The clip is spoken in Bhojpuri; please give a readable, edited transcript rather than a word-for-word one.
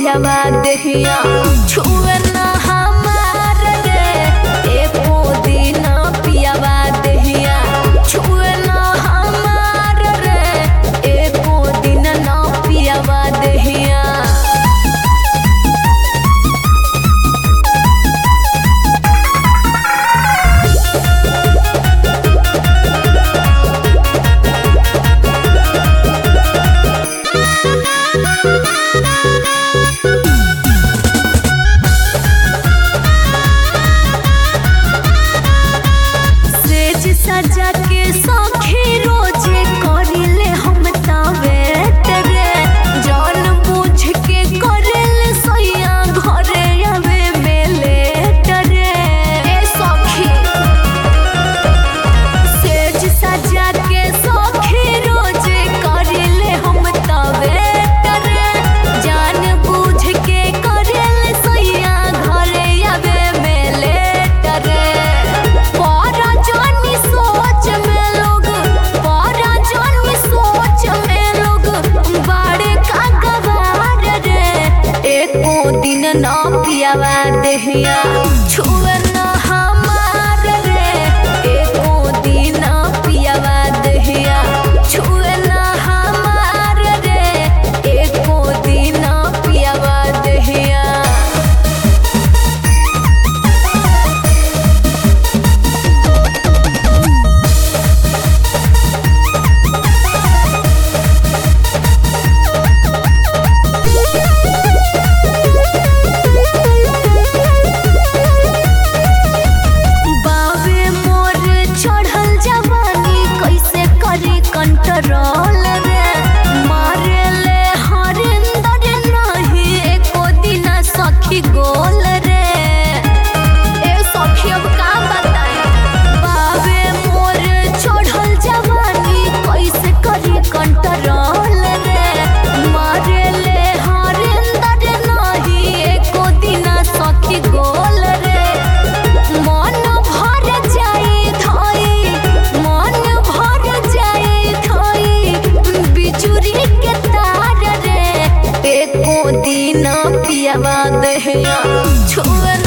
पियावा देहिया छुए ना हमार रे एको दिन पियावा देहिया छुए ना हमार रे एको दिन ना पियावा देहिया। सजा के सौखी रोजे करिले हम तावेट रे जान बुझ के करिले सैया घरे आवे बेलेट रे ए सौखी सेज सजा के सौखी रोजे करिले हम तावेट रे जान बुझ के करिले सैया घरे आवे बेलेट रे ना पियावा देहिया छुए ना हमार रे एको दिन पियावा देहिया छुए ना हमार रे एको दिन पियावा देहिया। कंट्रोल रे मारे ले हरिंदर नहीं एको दिन सखी गोल रे ए सखी अब का बताए बाबे मोर चढ़ल जवानी कैसे करी कंट्रोल रे मारे ले हरिंदर नहीं एको दिन सखी गोल रे मन भर जाई धई मन भर जाई बिजुरी के तार रे एको दिन पियावा देहिया छुए